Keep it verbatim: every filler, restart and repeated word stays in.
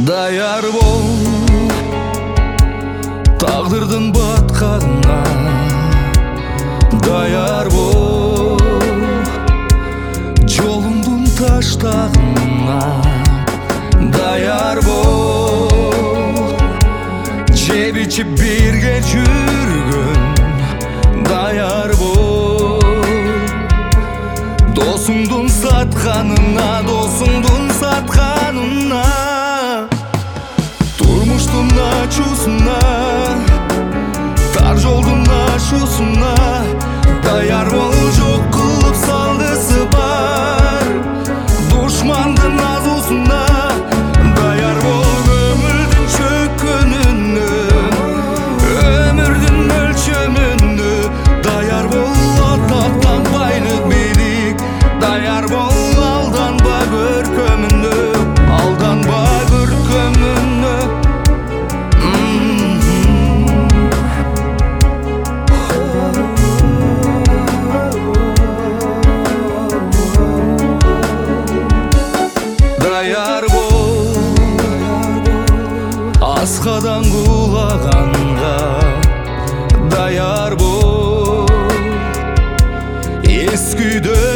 Dayar бол тағдырдың батқанына, даяр бол жолыңдың таштағына, даяр бол жеп ішіп бірге жүргін, даяр бол досыңдың сатқанына, досыңдың сатқанына, тұрмыштың ачусына, тар жолдың ашусына, даяр бол жоқ қылып салғысы бар дұшмандың азусына, даяр бол өмірдің шөккеніне, өмірдің өлшеміне, даяр бол атақтан байлық билік, даяр бол алданба көркеміне, алданба көркеміне. Dayar бол асқадан құлағанға, даяр бол ес күйді